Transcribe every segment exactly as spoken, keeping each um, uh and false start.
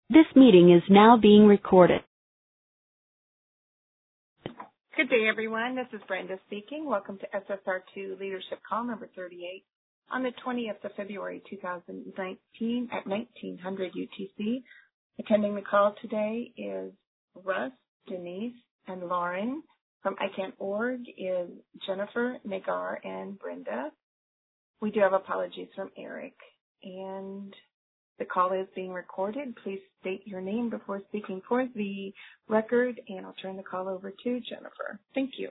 This meeting is now being recorded. Good day, everyone. This is Brenda speaking. Welcome to S S R two Leadership Call number thirty-eight on the twentieth of February, two thousand nineteen at nineteen hundred U T C. Attending the call today is Russ, Denise, and Lauren. From I CAN dot org is Jennifer, Nagar, and Brenda. We do have apologies from Eric. And the call is being recorded. Please state your name before speaking for the record, and I'll turn the call over to Jennifer. Thank you.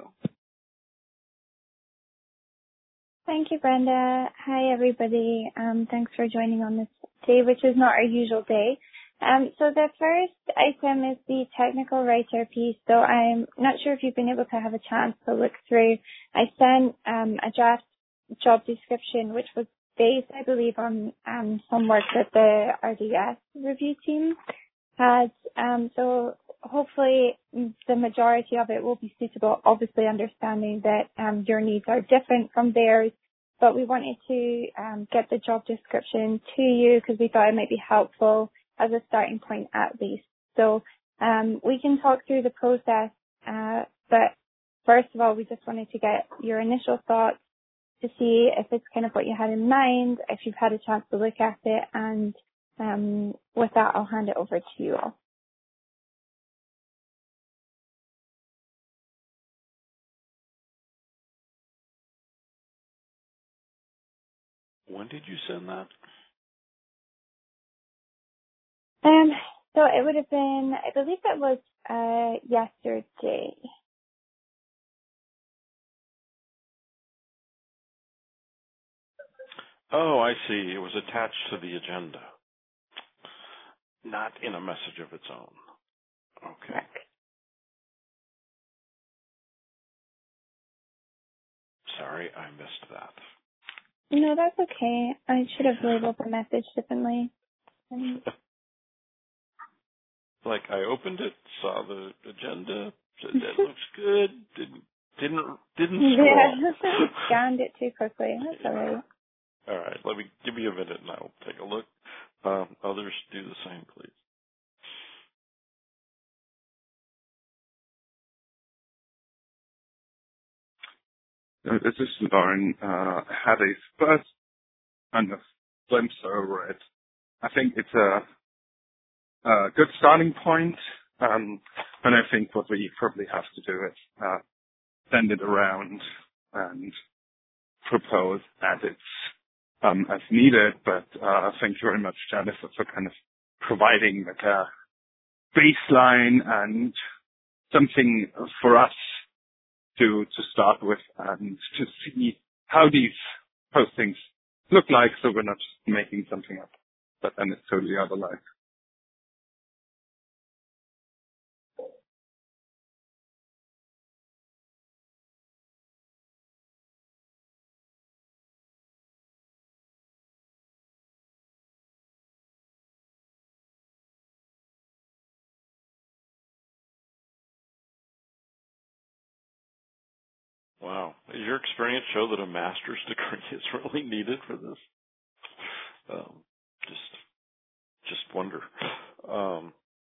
Thank you, Brenda. Hi, everybody. Um, thanks for joining on this day, which is not our usual day. Um, so the first item is the technical writer piece. So I'm not sure if you've been able to have a chance to look through. I sent um, a draft job description, which was based, I believe, on um, some work that the R D S review team had. Um, so hopefully the majority of it will be suitable, obviously understanding that um, your needs are different from theirs. But we wanted to um, get the job description to you because we thought it might be helpful as a starting point at least. So um, we can talk through the process, uh, but first of all, we just wanted to get your initial thoughts to see if it's kind of what you had in mind, if you've had a chance to look at it, and um, with that, I'll hand it over to you all. When did you send that? Um, so it would have been, I believe that was uh, yesterday. Oh, I see. It was attached to the agenda, not in a message of its own. Okay. Correct. Sorry, I missed that. No, that's okay. I should have labeled the message differently. Like I opened it, saw the agenda, said that looks good, didn't didn't didn't scroll. Yeah, scanned it too quickly. That's all right. All right, let me give me a minute and I'll take a look. Um, others do the same, please. Uh, This is Lauren. Uh, had a first kind of glimpse over it. I think it's a, a good starting point, um, and I think what we probably have to do is uh, send it around and propose edits um, as needed. But uh, thank you very much, Jennifer, for kind of providing like a baseline and something for us to to start with and to see how these postings look like, so we're not just making something up, but then it's totally other life. Wow. Does your experience show that a master's degree is really needed for this? Um, just, just wonder. Um,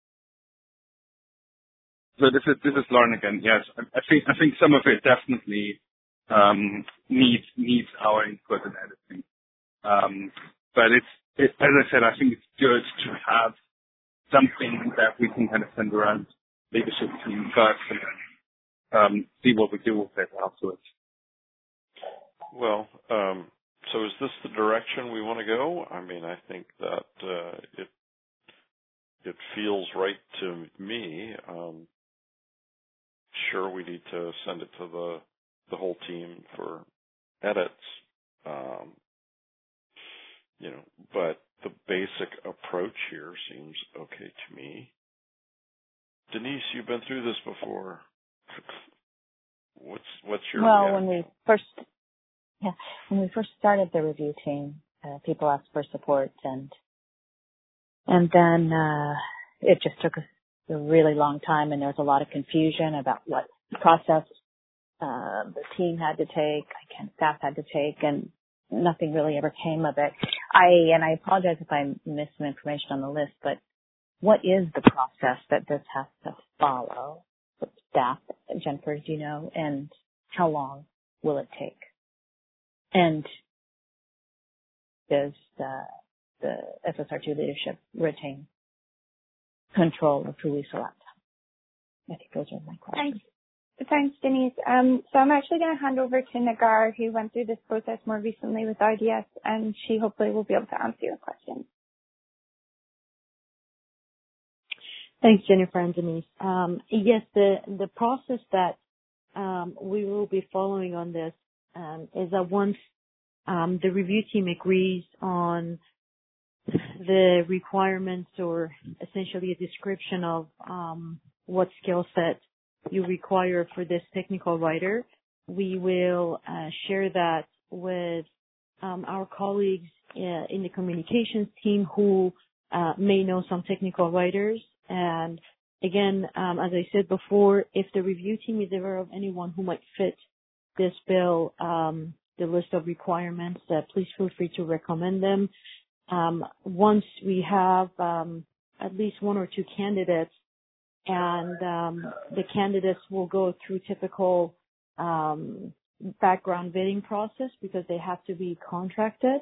So this is this is Lauren again. Yes, I, I think I think some of it definitely um, needs needs our input and editing. Um, but it's it, as I said, I think it's good to have something that we can kind of send around leadership team first and then um, see what we do with it afterwards. well, um, so is this the direction we want to go? I mean, I think that uh, it it feels right to me. Um, sure, we need to send it to the the whole team for edits. Um, you know, but the basic approach here seems okay to me. Denise, you've been through this before. What's what's your well reaction? when we first yeah when we first started the review team, uh, people asked for support, and and then uh, it just took a, a really long time, and there was a lot of confusion about what process uh, the team had to take, I can staff had to take, and nothing really ever came of it. I and I apologize if I missed some information on the list, but what is the process that this has to follow with staff? Jennifer, do you know? And how long will it take? And does uh, the S S R two leadership retain control of who we select? I think those are my questions. Thanks, Thanks Denise. Um, so I'm actually going to hand over to Nagar, who went through this process more recently with R D S, and she hopefully will be able to answer your questions. Thanks, Jennifer and Denise. Um, yes, the, the process that um, we will be following on this um, is that once um, the review team agrees on the requirements or essentially a description of um, what skill set you require for this technical writer, we will uh, share that with um, our colleagues uh, in the communications team who uh, may know some technical writers. And again, um, as I said before, if the review team is aware of anyone who might fit this bill, um, the list of requirements, uh, please feel free to recommend them. Um, once we have um, at least one or two candidates, and um, the candidates will go through typical um, background vetting process because they have to be contracted,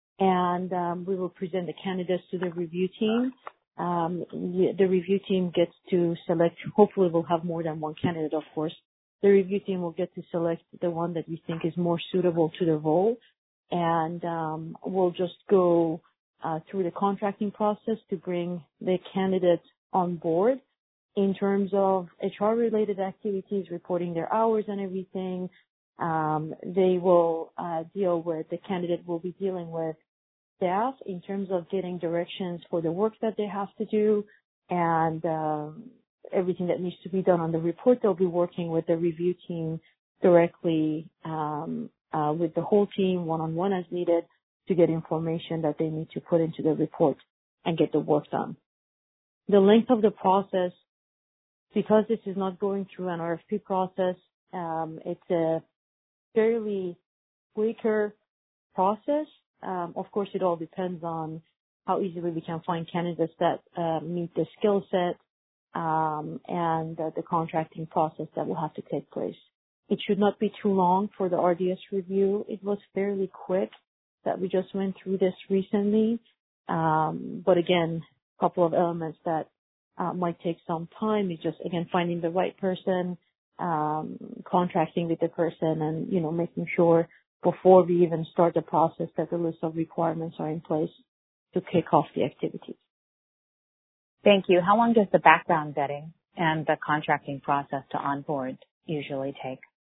and um, we will present the candidates to the review team. Um, the review team gets to select, hopefully we'll have more than one candidate, of course. The review team will get to select the one that we think is more suitable to the role, and um, we'll just go uh, through the contracting process to bring the candidate on board in terms of H R-related activities, reporting their hours and everything. Um, they will uh, deal with, the candidate will be dealing with staff in terms of getting directions for the work that they have to do and um, everything that needs to be done on the report. They'll be working with the review team directly um, uh, with the whole team one-on-one as needed to get information that they need to put into the report and get the work done. The length of the process, because this is not going through an R F P process, um, it's a fairly quicker process. Um, of course, it all depends on how easily we can find candidates that uh, meet the skill set um, and uh, the contracting process that will have to take place. It should not be too long for the R D S review. It was fairly quick that we just went through this recently. Um, but again, a couple of elements that uh, might take some time is just, again, finding the right person, um, contracting with the person, and, you know, making sure before we even start the process that the list of requirements are in place to kick off the activities. Thank you. How long does the background vetting and the contracting process to onboard usually take?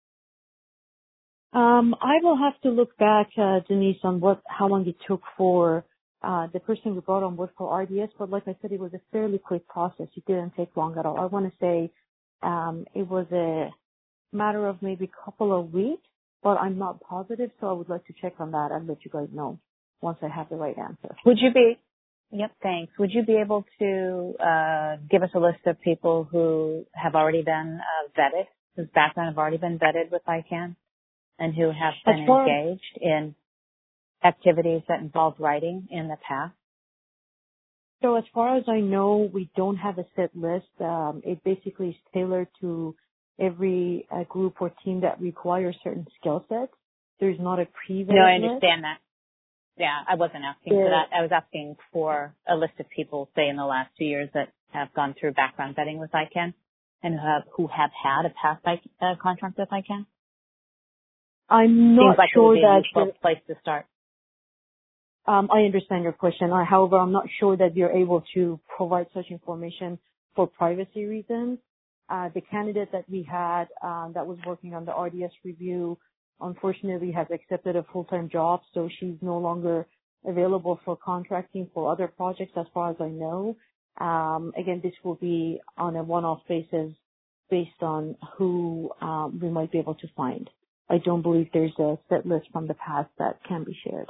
Um, I will have to look back, uh, Denise, on what how long it took for uh, the person we brought on board for R D S, but like I said, it was a fairly quick process. It didn't take long at all. I want to say um, it was a matter of maybe a couple of weeks, but I'm not positive, so I would like to check on that and let you guys know once I have the right answer. Would you be, yep, thanks. Would you be able to uh, give us a list of people who have already been uh, vetted, whose background have already been vetted with I CAN, and who have been engaged in activities that involve writing in the past? So as far as I know, we don't have a set list. Um, it basically is tailored to every uh, group or team that requires certain skill sets. There's not a pre-vetted No, I list. understand that. Yeah, I wasn't asking yeah. for that. I was asking for a list of people, say, in the last two years that have gone through background vetting with I CAN and who have, who have had a past uh, contract with I CAN. I'm not Seems like sure it would be a that useful place to start. Um, I understand your question. I, however, I'm not sure that you're able to provide such information for privacy reasons. Uh, the candidate that we had um, that was working on the R D S review, unfortunately, has accepted a full-time job, so she's no longer available for contracting for other projects, as far as I know. Um, again, this will be on a one-off basis based on who um, we might be able to find. I don't believe there's a set list from the past that can be shared.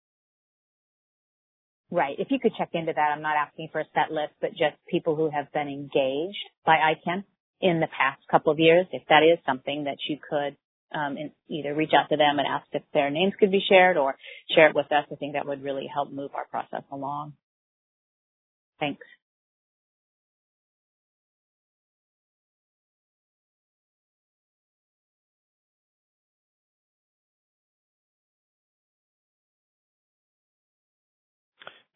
Right. If you could check into that, I'm not asking for a set list, but just people who have been engaged by I CAN in the past couple of years. If that is something that you could um, in, either reach out to them and ask if their names could be shared or share it with us, I think that would really help move our process along. Thanks.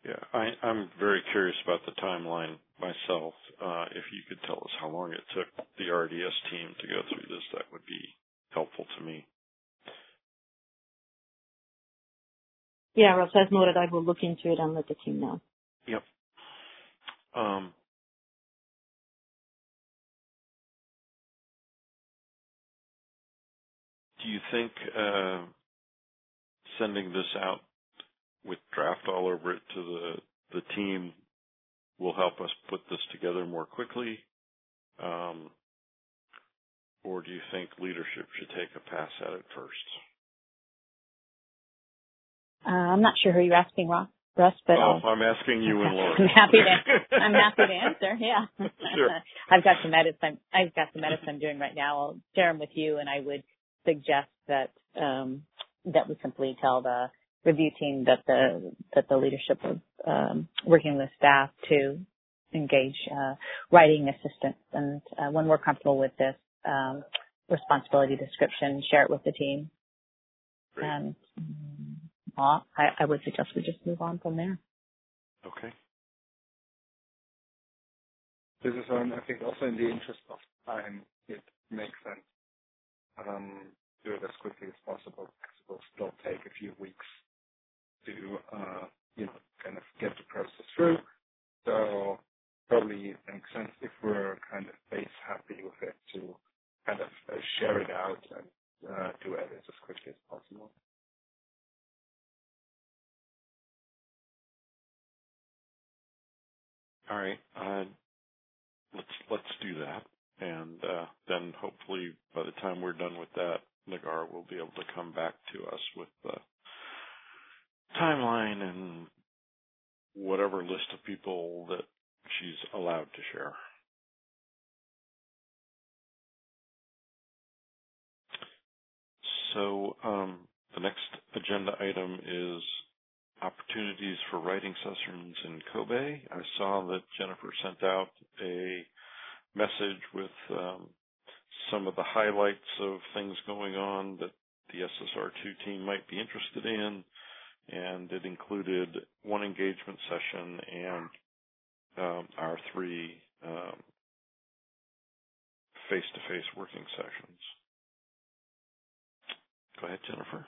Yeah, I, I'm very curious about the timeline myself. Uh, if you could tell us how long it took the R D S team to go through this, that would be helpful to me. Yeah, Russ, as noted, I will look into it and let the team know. Yep. Um, do you think uh, sending this out with draft all over it to the the team will help us put this together more quickly? Um, or do you think leadership should take a pass at it first? Uh, I'm not sure who you're asking, Ross, Russ, but oh, I'll, I'm asking you and Laura. I'm happy to. I'm happy to answer. Yeah. Sure. I've got some edits. I'm, I've got some edits I'm doing right now. I'll share them with you, and I would suggest that um, that we simply tell the review team that the that the leadership of um, working with staff to engage uh, writing assistants, and uh, when we're comfortable with this um, responsibility description, share it with the team. Great. And well, I, I would suggest we just move on from there. Okay. This is one, I think, also in the interest of time, it makes sense um, do it as quickly as possible because it will still take a few weeks to, uh, you know, kind of get the process through. So probably it makes sense if we're kind of base happy with it to kind of uh, share it out and uh, do edits as quickly as possible. All right. Uh, let's let's do that, and uh, then hopefully by the time we're done with that, Nagar will be able to come back to us with the timeline and whatever list of people that she's allowed to share. So um, the next agenda item is opportunities for writing sessions in Kobe. I saw that Jennifer sent out a message with um, some of the highlights of things going on that the S S R two team might be interested in, and it included one engagement session and um, our three um, face-to-face working sessions. Go ahead, Jennifer.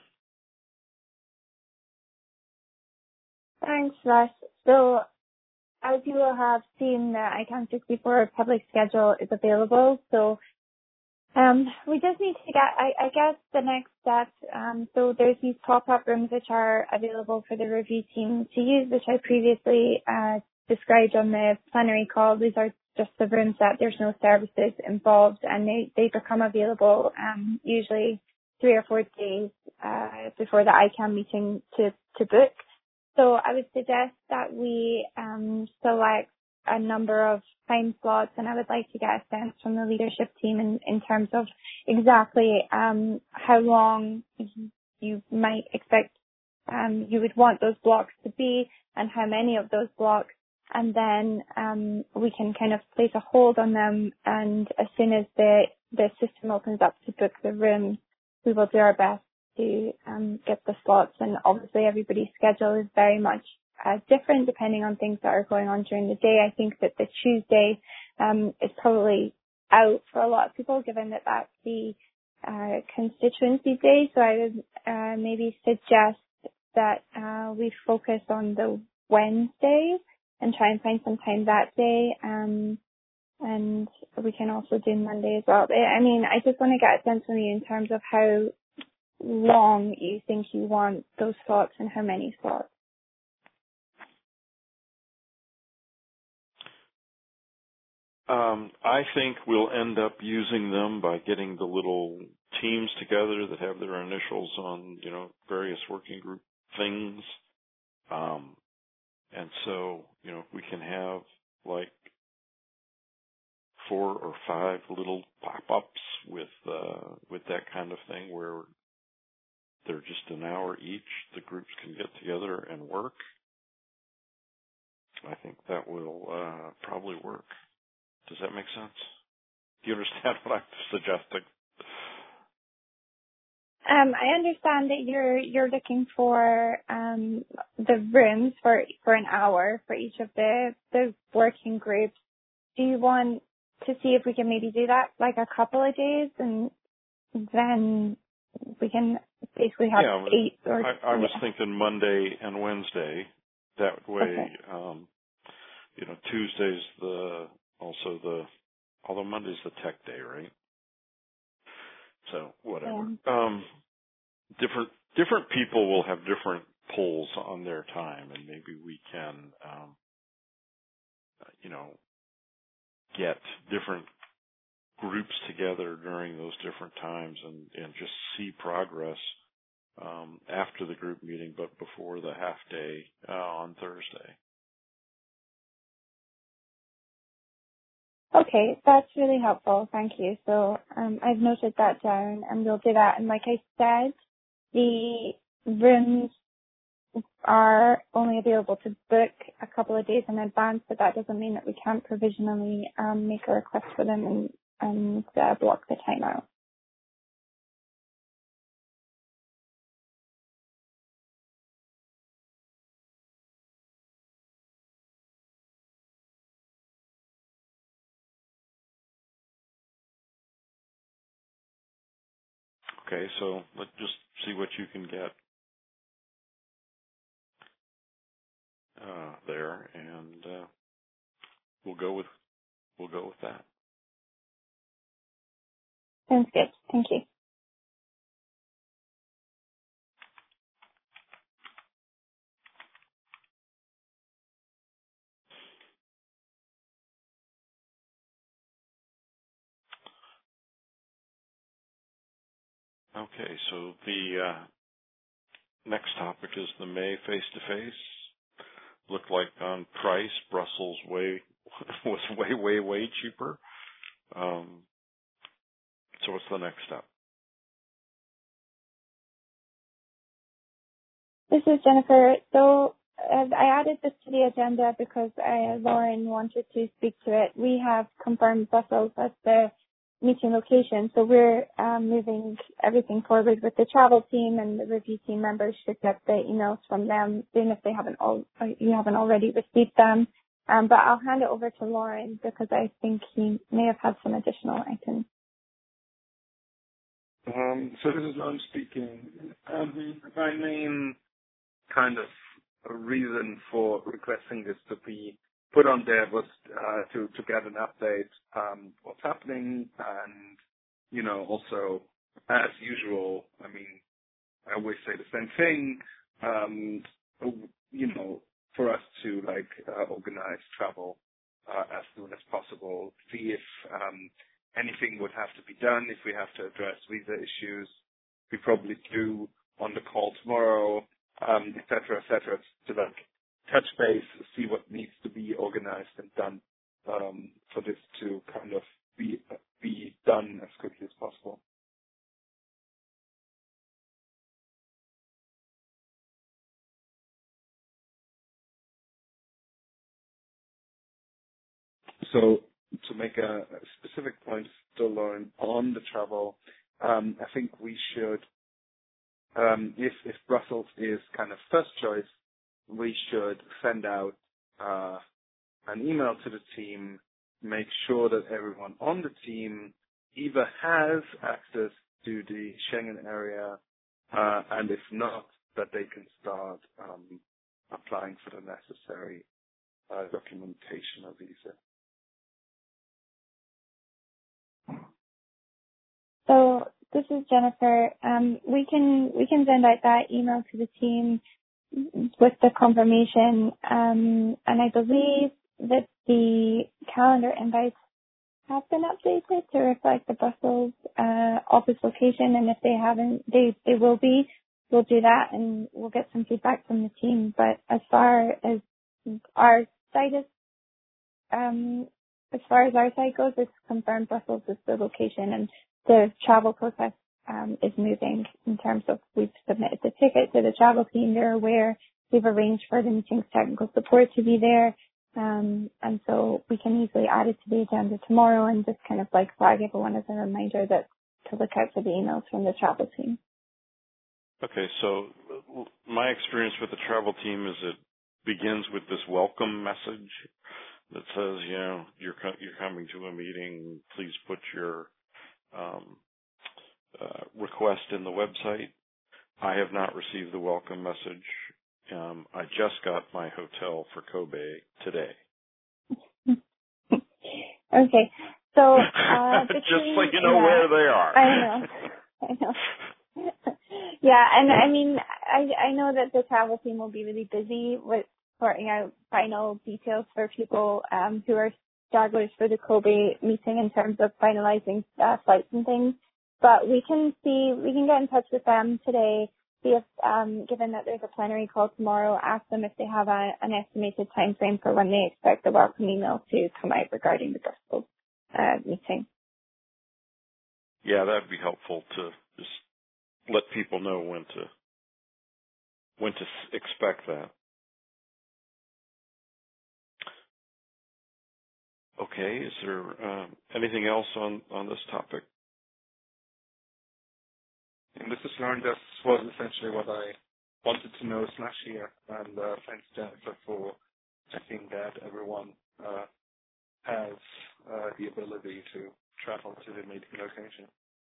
Thanks, Russ. So, as you will have seen, the I CAN sixty-four public schedule is available. So, um, we just need to get, I, I guess, the next step. Um, so, there's these pop-up rooms which are available for the review team to use, which I previously uh, described on the plenary call. These are just the rooms that there's no services involved, and they, they become available um, usually three or four days uh, before the I CAN meeting to, to book. So I would suggest that we um, select a number of time slots, and I would like to get a sense from the leadership team in, in terms of exactly um, how long you might expect um, you would want those blocks to be and how many of those blocks. And then um, we can kind of place a hold on them, and as soon as the, the system opens up to book the room, we will do our best to um, get the slots. And obviously everybody's schedule is very much uh, different depending on things that are going on during the day. I think that the Tuesday um, is probably out for a lot of people, given that that's the uh, constituency day. So I would uh, maybe suggest that uh, we focus on the Wednesday and try and find some time that day. Um, and we can also do Monday as well. I mean, I just want to get a sense from you in terms of how long you think you want those slots and how many slots. Um, I think we'll end up using them by getting the little teams together that have their initials on, you know, various working group things. Um, and so, you know, we can have like four or five little pop-ups with uh, with that kind of thing where they're just an hour each. The groups can get together and work. I think that will uh, probably work. Does that make sense? Do you understand what I'm suggesting? Um, I understand that you're you're looking for um, the rooms for for an hour for each of the the working groups. Do you want to see if we can maybe do that like a couple of days, and then we can basically have yeah, eight or I, I was yeah. thinking Monday and Wednesday. That way, Okay. um, you know, Tuesday's the also the although Monday's the tech day, right? So whatever. Yeah. Um, different different people will have different pulls on their time, and maybe we can, um, you know, get different groups together during those different times and, and just see progress um, after the group meeting, but before the half day uh, on Thursday. Okay, that's really helpful. Thank you. So um, I've noted that down, and we'll do that. And like I said, the rooms are only available to book a couple of days in advance, but that doesn't mean that we can't provisionally um, make a request for them and, and uh, block the time out. Okay, so let's just see what you can get uh, there, and uh, we'll go with we'll go with that. Sounds good. Thank you. Okay, so the uh, next topic is the May face-to-face. Looked like on price, Brussels way was way, way, way cheaper. Um, so what's the next step? This is Jennifer. So uh, I added this to the agenda because uh, Lauren wanted to speak to it. We have confirmed Brussels as the meeting location, so we're um, moving everything forward with the travel team, and the review team members should get the emails from them soon if they haven't all you haven't already received them. Um, but I'll hand it over to Lauren because I think he may have had some additional items. Um, so this is Lauren speaking. Um, my main kind of reason for requesting this to be put on there was uh, to to get an update um, what's happening, and you know also as usual. I mean, I always say the same thing. Um, you know, for us to like uh, organize travel uh, as soon as possible. See if um, anything would have to be done. If we have to address visa issues, we probably do on the call tomorrow, um, et cetera, et cetera, to like touch base, see what needs to be organized and done um, for this to kind of be be done as quickly as possible. So to make a, a specific point to learn on the travel, um, I think we should, um, if, if Brussels is kind of first choice, we should send out uh, an email to the team, make sure that everyone on the team either has access to the Schengen area, uh, and if not, that they can start um, applying for the necessary uh, documentation of visa. So this is Jennifer. Um, we can we can send out that email to the team with the confirmation, um, and I believe that the calendar invites have been updated to reflect the Brussels uh, office location, and if they haven't, they they will be. We'll do that, and we'll get some feedback from the team. But as far as our site is, um, as far as our site goes, it's confirmed Brussels is the location, and the travel process um, is moving in terms of we've submitted the ticket to the travel team. They're aware. We've arranged for the meeting's technical support to be there. Um, and so we can easily add it to the agenda tomorrow and just kind of like flag everyone as a reminder that to look out for the emails from the travel team. Okay, so my experience with the travel team is it begins with this welcome message that says, you know, you're co- you're coming to a meeting. Please put your um, uh, request in the website. I have not received the welcome message. Um, I just got my hotel for Kobe today. Okay, so uh, just between, so you know yeah, where they are. I know, I know. Yeah, and I mean, I I know that the travel team will be really busy with sorting out final details for people um, who are stragglers for the Kobe meeting in terms of finalizing uh, flights and things. But we can see, we can get in touch with them today, see if, um, given that there's a plenary call tomorrow, ask them if they have a, an estimated time frame for when they expect the welcome email to come out regarding the Brussels uh, meeting. Yeah, that'd be helpful to just let people know when to when to expect that. Okay, is there uh, anything else on, on this topic? And this is Lauren. This was essentially what I wanted to know slash hear. And uh, thanks, Jennifer, for checking that everyone uh, has uh, the ability to travel to the meeting location.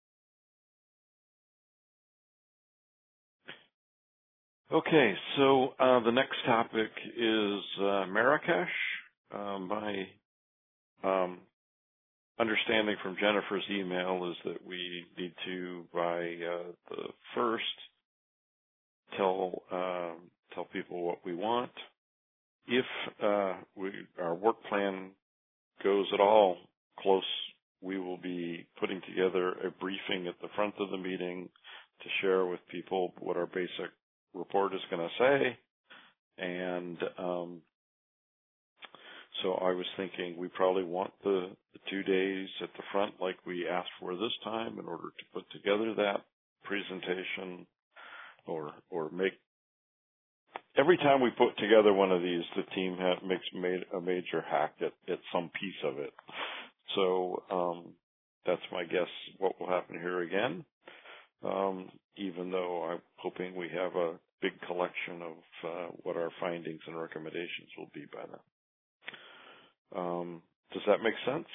Okay, so uh, the next topic is uh, Marrakesh. Um, my um, understanding from Jennifer's email is that we need to, by uh, the first, tell um, tell people what we want. If uh, we, our work plan goes at all close, we will be putting together a briefing at the front of the meeting to share with people what our basic report is going to say. And um, so I was thinking we probably want the, the two days at the front like we asked for this time in order to put together that presentation or or make every time we put together one of these, the team ha- makes made a major hack at, at some piece of it. So um, that's my guess what will happen here again, um, even though I'm hoping we have a big collection of uh, what our findings and recommendations will be by then. Um, does that make sense?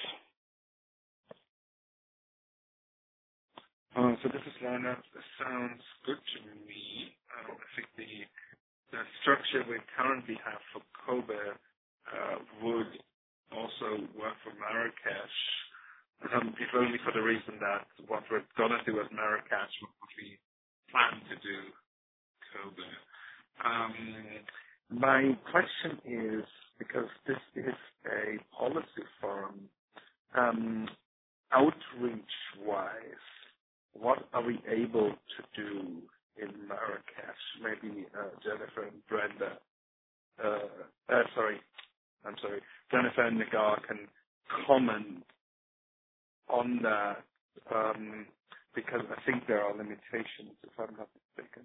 Uh, so this is Lorna. This sounds good to me. Um, I think the the structure we currently have for Kobe uh, would also work for Marrakesh, um, if only for the reason that what we're going to do at Marrakesh would we plan to do Kobe. Um, my question is, because this is a policy forum, um, outreach-wise, what are we able to do in Marrakesh? Maybe uh, Jennifer and Brenda, uh, uh, sorry, I'm sorry, Jennifer and Nagar can comment on that, um, because I think there are limitations, if I'm not mistaken.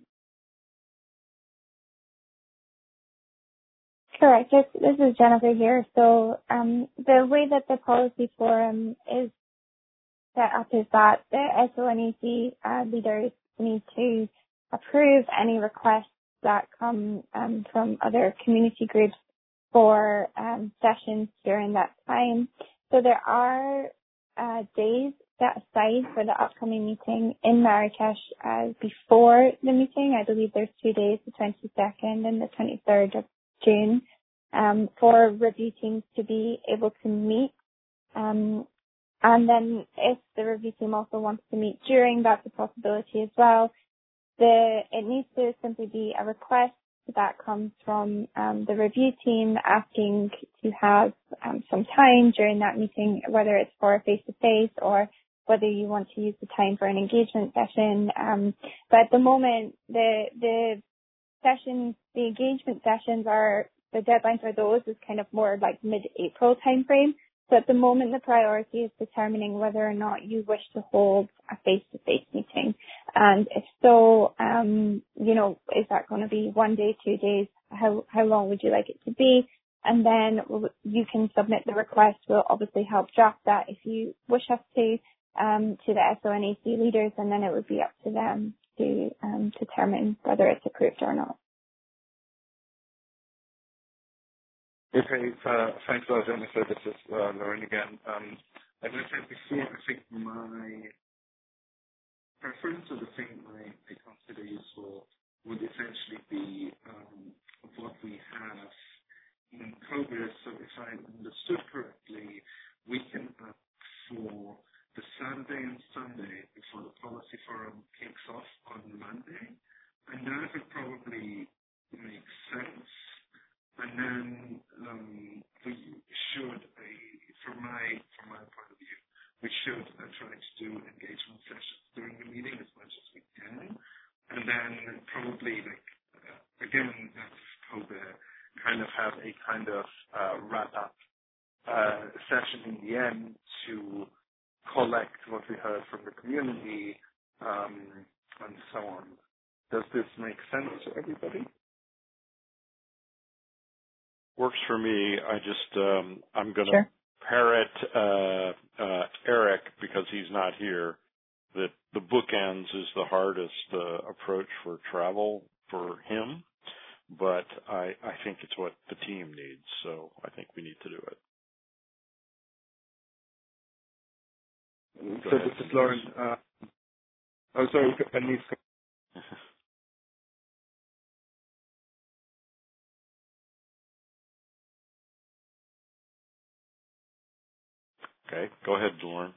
Correct. This, this is Jennifer here. So um, the way that the policy forum is set up is that the S O N E C uh, leaders need to approve any requests that come um, from other community groups for um, sessions during that time. So there are uh, days set aside for the upcoming meeting in Marrakesh uh, before the meeting. I believe there's two days, the twenty-second and the twenty-third of June, um, for review teams to be able to meet. Um, and then if the review team also wants to meet during, that's a possibility as well. The, it needs to simply be a request that comes from um, the review team asking to have um, some time during that meeting, whether it's for a face-to-face or whether you want to use the time for an engagement session. Um, but at the moment, the the sessions, the engagement sessions are, the deadline for those is kind of more like mid-April timeframe. So at the moment, the priority is determining whether or not you wish to hold a face-to-face meeting. And if so, um, you know, is that going to be one day, two days? How, how long would you like it to be? And then you can submit the request. We'll obviously help draft that if you wish us to, um, to the S O N A C leaders, and then it would be up to them to um, determine whether it's approved or not. Okay, uh, thanks a lot, Jennifer. This is uh, Lauren again. Um, as I said before, I think my preference, or the thing I, I consider useful, would essentially be um, what we have in progress. So if I understood correctly, we can ask for the Saturday and Sunday before the policy forum kicks off on Monday, and that would probably make sense. And then um, we should, uh, from my from my point of view, we should uh, try to do engagement sessions during the meeting as much as we can, and then probably like uh, again as Kobe, kind of have a kind of uh, wrap up uh, session in the end to collect what we heard from the community um, and so on. Does this make sense to everybody? Works for me. I just, um, I'm going to Sure. parrot uh, uh, Eric, because he's not here, that the bookends is the hardest uh, approach for travel for him, but I, I think it's what the team needs, so I think we need to do it. Go so ahead, this is Lauren. Uh, oh, sorry, Denise. Okay, go ahead, Lauren.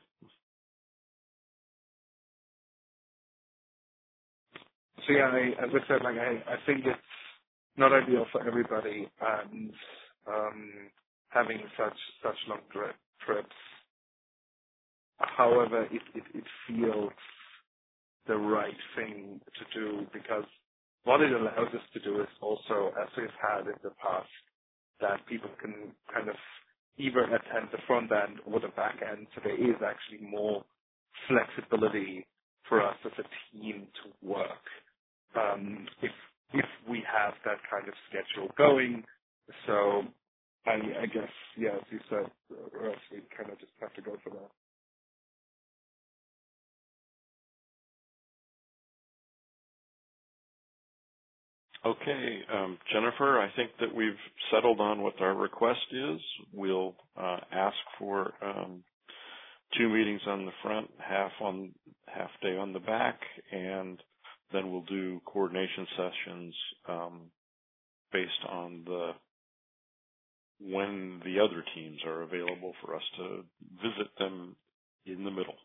So yeah, I, as I said, like I, I think it's not ideal for everybody, and um, having such such long tri- trips. However, it, it, it feels the right thing to do, because what it allows us to do is also, as we've had in the past, that people can kind of either attend the front end or the back end, so there is actually more flexibility for us as a team to work um, if if we have that kind of schedule going. So I, I guess, yeah, as you said, or else we kind of just have to go for that. Okay, um, Jennifer, I think that we've settled on what our request is. We'll uh, ask for um, two meetings on the front, half on half day on the back, and then we'll do coordination sessions um, based on the when the other teams are available for us to visit them in the middle.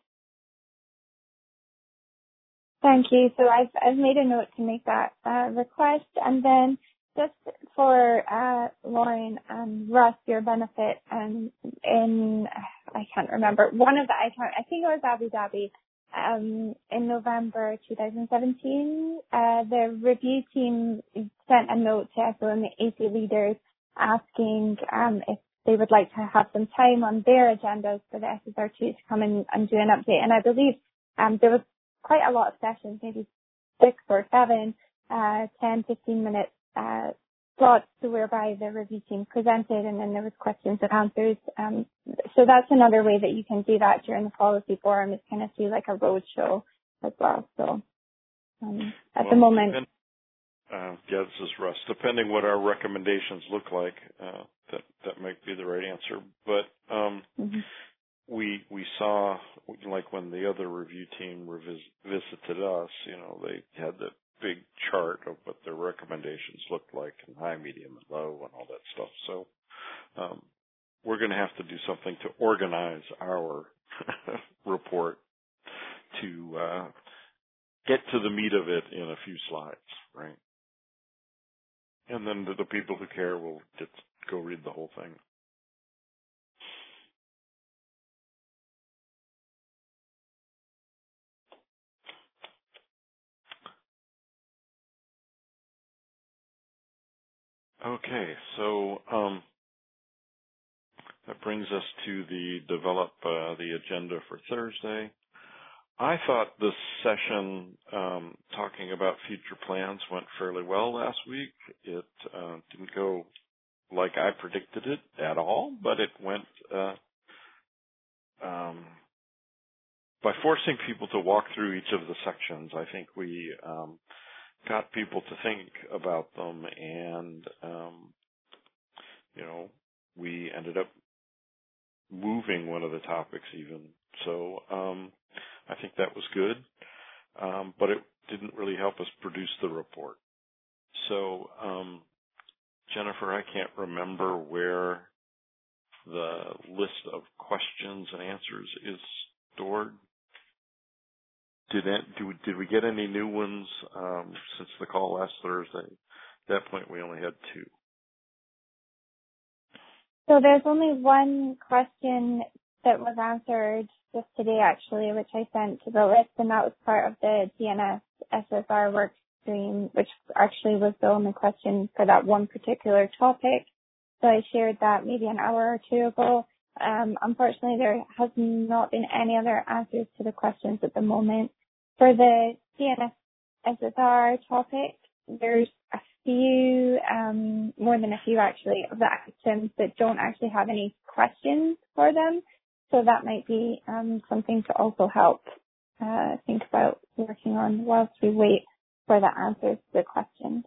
Thank you. So I've I've made a note to make that uh, request, and then just for uh, Lauren and Russ, your benefit, and in I can't remember one of the I can't I think it was Abu Dhabi um, in November twenty seventeen. Uh, the review team sent a note to everyone, the eighty leaders, asking um, if they would like to have some time on their agendas for the S S R two to come in and do an update. And I believe um, there was quite a lot of sessions, maybe six or seven, uh, ten, fifteen minute uh, slots, so whereby the review team presented and then there was questions and answers. Um, so that's another way that you can do that during the policy forum, is kind of do like a roadshow as well. So um, at well, the moment... Depend- uh, yeah, this is Russ. Depending what our recommendations look like, uh, that, that might be the right answer. But um, mm-hmm. we we saw, like when the other review team revis- visited us, you know, they had the big chart of what their recommendations looked like in high, medium, and low and all that stuff. So um, we're going to have to do something to organize our report to uh, get to the meat of it in a few slides, right? And then the, the people who care will get go read the whole thing. Okay, so um, that brings us to the develop uh, the agenda for Thursday. I thought this session um, talking about future plans went fairly well last week. It uh, didn't go like I predicted it at all, but it went uh, um, by forcing people to walk through each of the sections, I think we um, got people to think about them, and um, you know, we ended up moving one of the topics even. So um, I think that was good, um, but it didn't really help us produce the report. So um, Jennifer, I can't remember where the list of questions and answers is stored. Did it, do, did we get any new ones um, since the call last Thursday? At that point, we only had two. So there's only one question that was answered just today, actually, which I sent to the list, and that was part of the D N S S S R work stream, which actually was the only question for that one particular topic. So I shared that maybe an hour or two ago. Um, unfortunately, there has not been any other answers to the questions at the moment. For the D N S S S R topic, there's a few, um, more than a few actually, of the items that don't actually have any questions for them. So that might be um, something to also help uh, think about working on whilst we wait for the answers to the questions.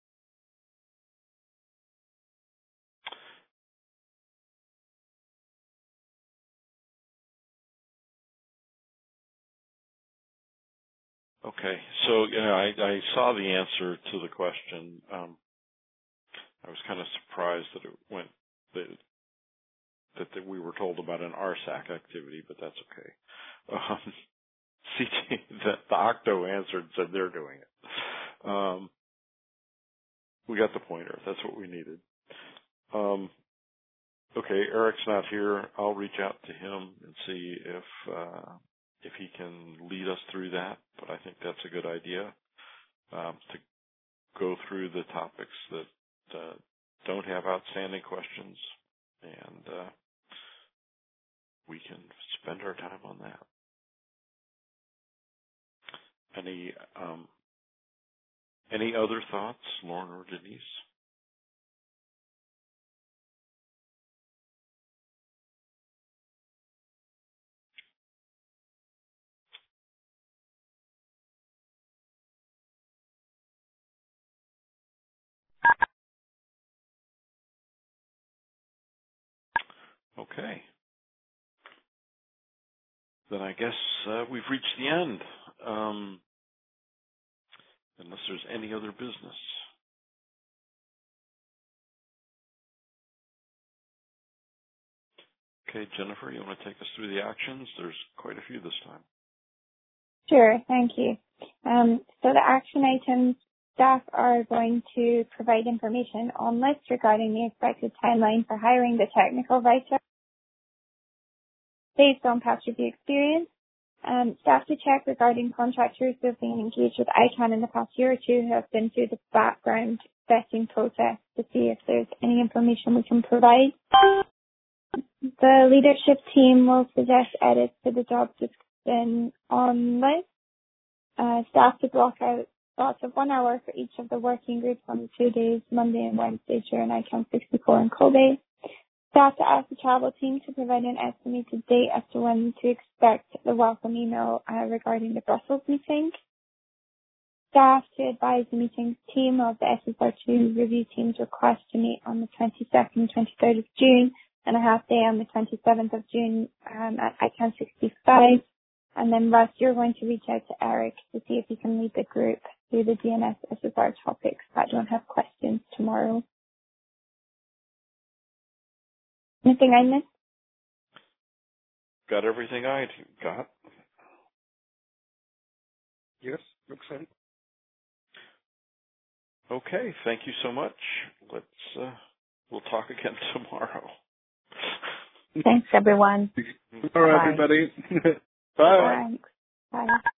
Okay, so yeah, I, I saw the answer to the question. Um, I was kind of surprised that it went that, that that we were told about an R S A C activity, but that's okay. Um, C T, the, the Octo answered, said they're doing it. Um, we got the pointer. That's what we needed. Um, okay, Eric's not here. I'll reach out to him and see if uh, if he can lead us through that. But I think that's a good idea um, to go through the topics that uh, don't have outstanding questions, and uh, we can spend our time on that. Any um, any other thoughts, Lauren or Denise? Okay. Then I guess uh, we've reached the end, um, unless there's any other business. Okay, Jennifer, you want to take us through the actions? There's quite a few this time. Sure, thank you. Um, so the action items, staff are going to provide information on lists regarding the expected timeline for hiring the technical writer based on past review experience. Um, staff to check regarding contractors who have been engaged with I CANN in the past year or two who have been through the background vetting process to see if there's any information we can provide. The leadership team will suggest edits to the job description on list. Uh, staff to block out slots of one hour for each of the working groups on the two days, Monday and Wednesday, during I CANN sixty-four and Kobe. Staff to ask the travel team to provide an estimated date as to when to expect the welcome email uh, regarding the Brussels meeting. Staff to advise the meetings team of the S S R two review team's request to meet on the twenty-second and twenty-third of June and a half day on the twenty-seventh of June um, at I CANN sixty-five. And then Russ, you're going to reach out to Eric to see if he can lead the group through the D N S S S R topics that don't have questions tomorrow. Anything I missed? Got everything I got? Yes, looks like. Okay, thank you so much. Let's uh, we'll talk again tomorrow. Thanks, everyone. All right, everybody. Bye. Thanks. Bye.